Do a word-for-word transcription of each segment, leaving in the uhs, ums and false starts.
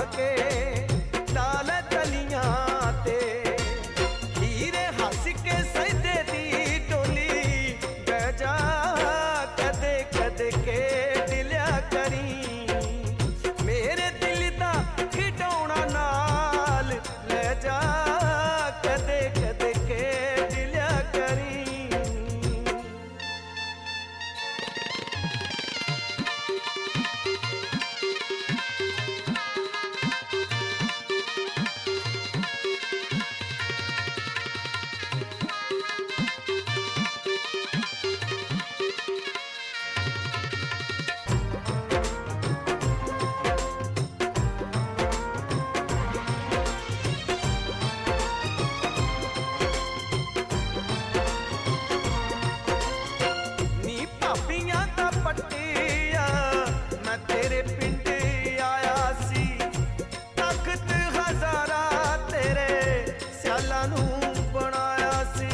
के लाल तलियां ते हीरे हस के सजदे दी टोली बह जा कदे कदे के दिलिया करी मेरे दिल दा खिडौना नाल ले जा कदे कदे के दिलिया करी। पट्टिया मैं तेरे पिंड आया सी तख्त हजारा तेरे स्याला नू बनाया सी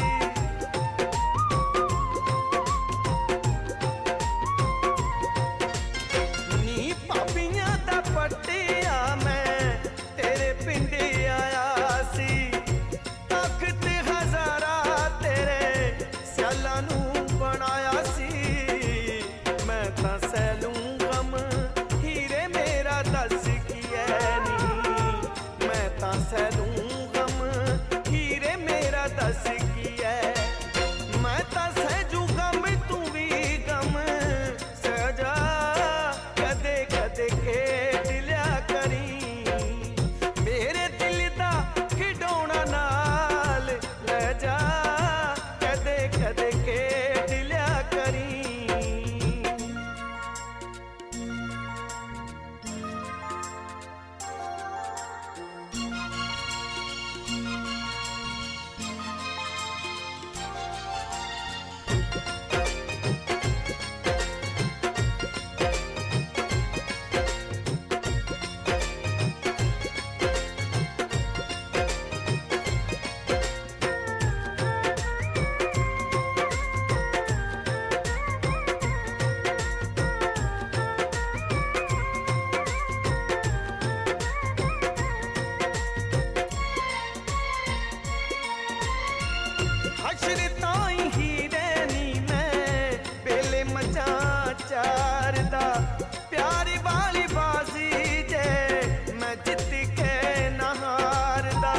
नी पापियां दा पट्टिया मैं तेरे पिंड आया सी तख्त हजारा तेरे स्याला नू बनाया सी मैं तां सैलूं गम हीरे मेरा दस की है नी मैं तां सैलूं गम हीरे मेरा दस की है मैं तां सहजू गम तू भी गम सजा कदे कदे के दिलिया करी मेरे दिल दा खिडौना नाल ले जा कदे कदे के दिलिया करी। चारदा प्यारी वाली बाजी जे मैं जित के नहारदा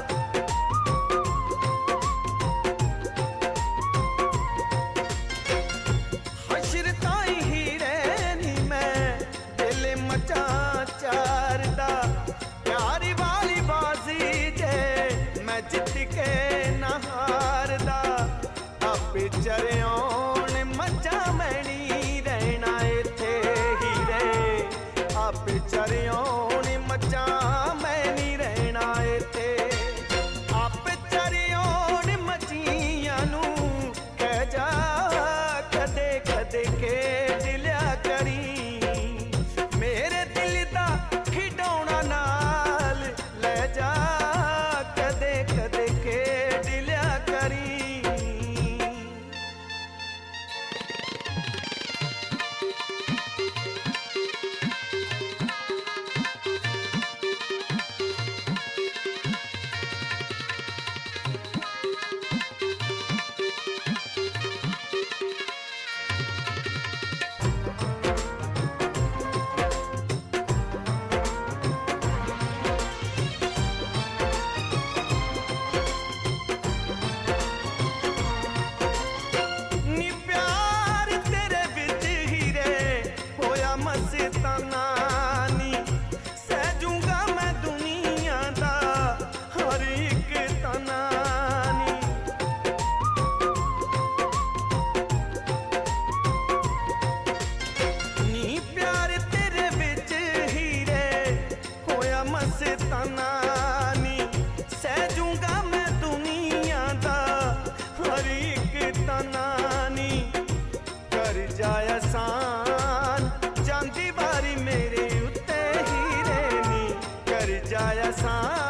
हशर ताई हीरे नी मैं दिल मचा चारदा प्यारी वाली बाजी जे मैं जित के नहारदा आपे चरियों मचा मैनी रहना इथे हीरे आप चरियों मचा मैं नहीं रहना इथे आप चरियों मचिया नू कह जा कदे कदे के दिलिया करी मेरे दिल दा खिडौना नाल ले जा कदे कदे के दिलिया करी। मस्तानी सहजूंगा मैं दुनिया दा हर एक तनानी नी प्यार तेरे बिच हीरे होया मस्तानी सहजूंगा मैं दुनिया दा हर एक तनानी कर जाए आसान जांदी बारी मेरे उत्ते हीरे नी कर जाए आसान